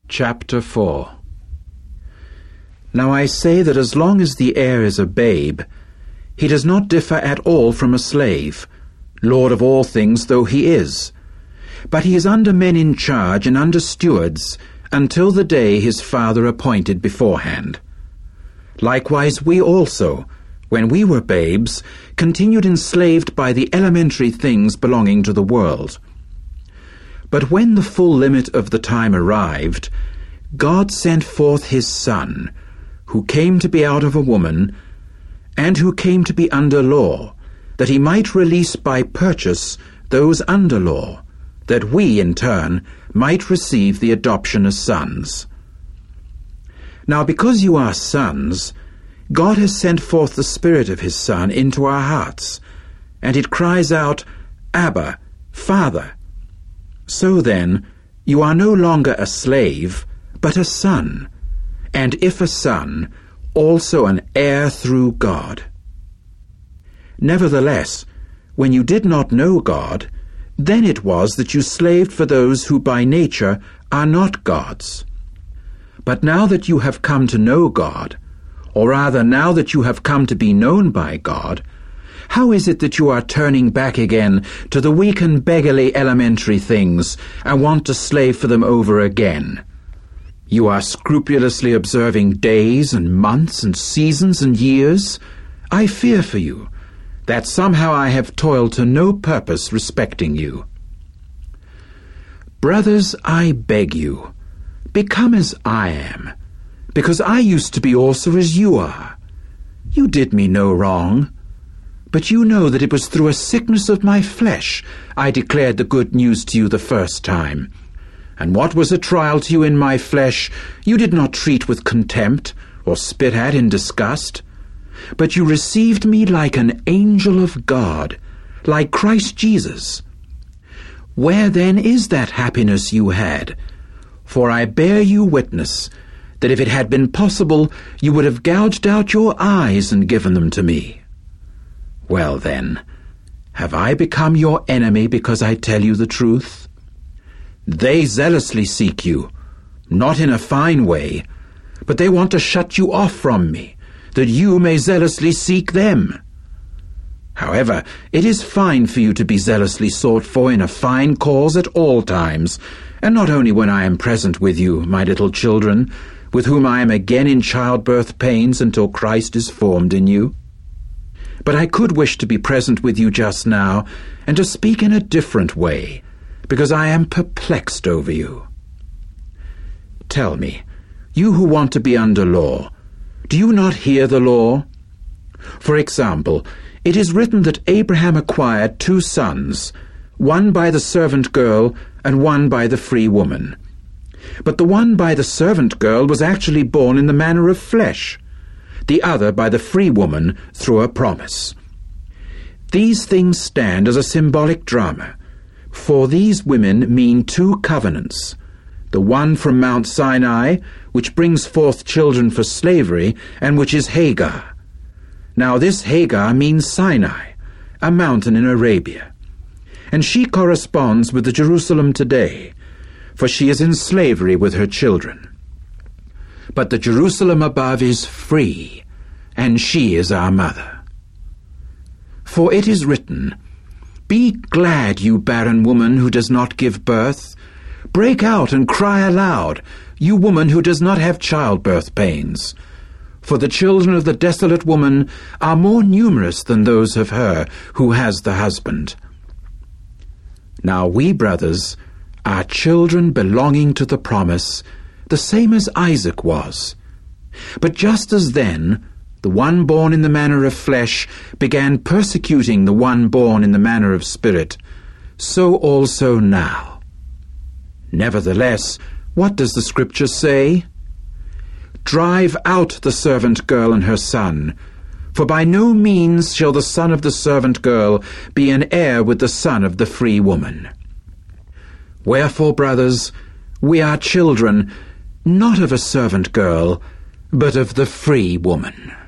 Chapter 4. Now I say that as long as the heir is a babe, he does not differ at all from a slave, lord of all things though he is, but he is under men in charge and under stewards until the day his father appointed beforehand. Likewise we also, when we were babes, continued enslaved by the elementary things belonging to the world. But when the full limit of the time arrived, God sent forth his Son, who came to be out of a woman, and who came to be under law, that he might release by purchase those under law, that we, in turn, might receive the adoption as sons. Now because you are sons, God has sent forth the Spirit of his Son into our hearts, and it cries out, Abba, Father. So then, you are no longer a slave, but a son, and if a son, also an heir through God. Nevertheless, when you did not know God, then it was that you slaved for those who by nature are not God's. But now that you have come to know God, or rather now that you have come to be known by God, how is it that you are turning back again to the weak and beggarly elementary things and want to slave for them over again? You are scrupulously observing days and months and seasons and years. I fear for you, that somehow I have toiled to no purpose respecting you. Brothers, I beg you, become as I am, because I used to be also as you are. You did me no wrong. But you know that it was through a sickness of my flesh I declared the good news to you the first time. And what was a trial to you in my flesh, you did not treat with contempt, or spit at in disgust. But you received me like an angel of God, like Christ Jesus. Where then is that happiness you had? For I bear you witness, that if it had been possible, you would have gouged out your eyes and given them to me. Well then, have I become your enemy because I tell you the truth? They zealously seek you, not in a fine way, but they want to shut you off from me, that you may zealously seek them. However, it is fine for you to be zealously sought for in a fine cause at all times, and not only when I am present with you, my little children, with whom I am again in childbirth pains until Christ is formed in you. But I could wish to be present with you just now, and to speak in a different way, because I am perplexed over you. Tell me, you who want to be under law, do you not hear the law? For example, it is written that Abraham acquired 2 sons, one by the servant girl and one by the free woman. But the one by the servant girl was actually born in the manner of flesh, the other by the free woman through a promise. These things stand as a symbolic drama, for these women mean 2 covenants, the one from Mount Sinai, which brings forth children for slavery, and which is Hagar. Now this Hagar means Sinai, a mountain in Arabia, and she corresponds with the Jerusalem today, for she is in slavery with her children. But the Jerusalem above is free, and she is our mother. For it is written, Be glad, you barren woman who does not give birth. Break out and cry aloud, you woman who does not have childbirth pains. For the children of the desolate woman are more numerous than those of her who has the husband. Now we, brothers, are children belonging to the promise, the same as Isaac was. But just as then, the one born in the manner of flesh began persecuting the one born in the manner of spirit, so also now. Nevertheless, what does the Scripture say? Drive out the servant girl and her son, for by no means shall the son of the servant girl be an heir with the son of the free woman. Wherefore, brothers, we are children, not of a servant girl, but of the free woman.